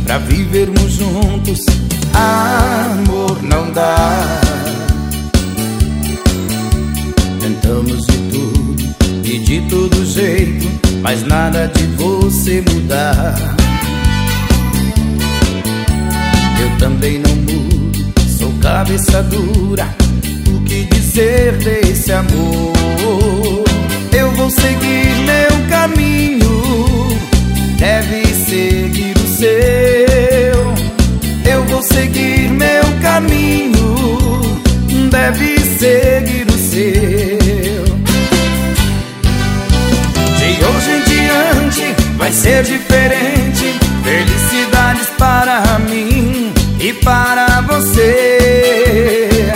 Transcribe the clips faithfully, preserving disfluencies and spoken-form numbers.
pra vivermos juntos. Amor, não dá. Tentamos de tudo e de todo jeito, mas nada de você mudar. Eu também não mudo, sou cabeça dura. O que dizer desse amor? Eu vou seguir meu caminho, deve seguir o seu. Eu vou seguir meu caminho, deve seguir o seu. De hoje em diante vai ser diferente. Felicidades para mim e para você.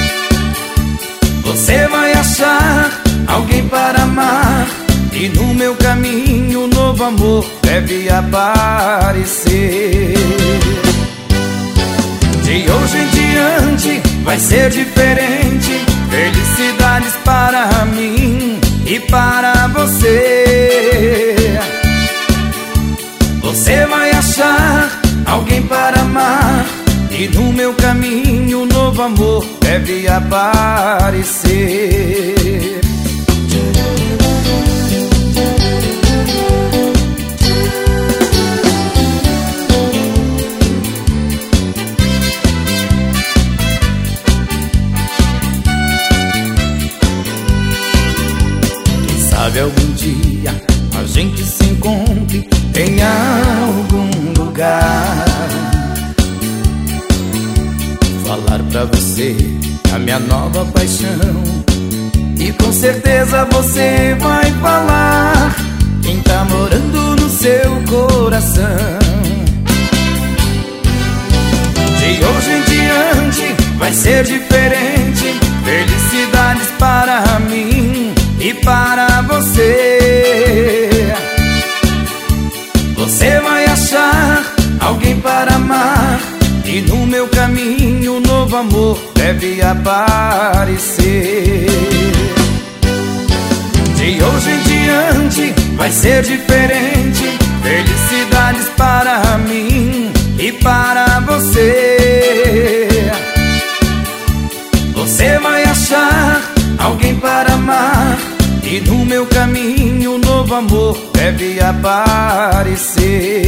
Você vai achar alguém para amar, e no meu caminho um novo amor deve aparecer. De hoje em diante vai ser diferente. Felicidades para mim e para você. Você vai achar alguém para amar, e no meu caminho um novo amor deve aparecer. Quem sabe algum dia a gente se encontre em algum lugar, falar pra você a minha nova paixão, e com certeza você vai falar quem tá morando no seu coração. De hoje em diante vai ser diferente. Felicidades para mim e para você. Você vai achar alguém para amar, e no meu caminho um novo amor deve aparecer. De hoje em diante vai ser diferente. Felicidades para mim e para você. Você vai achar alguém para amar, e no meu caminho um novo amor deve aparecer.